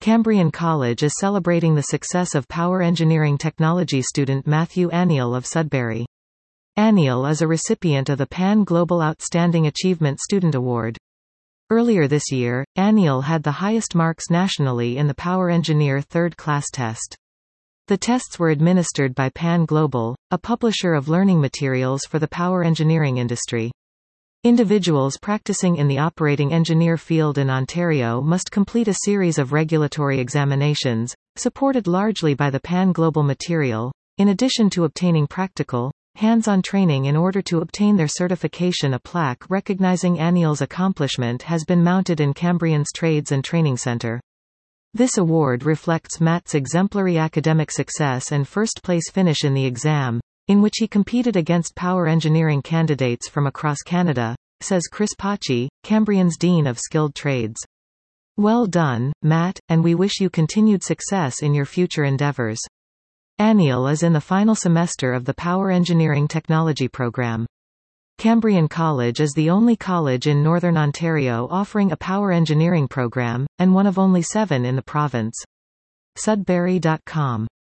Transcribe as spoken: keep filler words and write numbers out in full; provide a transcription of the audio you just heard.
Cambrian College is celebrating the success of power engineering technology student Matthew Aniel of Sudbury. Aniel is a recipient of the Pan Global Outstanding Achievement Student Award. Earlier this year, Aniel had the highest marks nationally in the Power Engineer third class test. The tests were administered by Pan Global, a publisher of learning materials for the power engineering industry. Individuals practicing in the operating engineer field in Ontario must complete a series of regulatory examinations, supported largely by the Pan Global material, in addition to obtaining practical, hands-on training in order to obtain their certification. A plaque recognizing Aniel's accomplishment has been mounted in Cambrian's Trades and Training Centre. This award reflects Matt's exemplary academic success and first-place finish in the exam, in which he competed against power engineering candidates from across Canada, says Chris Paci, Cambrian's Dean of Skilled Trades. Well done, Matt, and we wish you continued success in your future endeavors. Aniel is in the final semester of the Power Engineering Technology program. Cambrian College is the only college in Northern Ontario offering a power engineering program, and one of only seven in the province. Sudbury dot com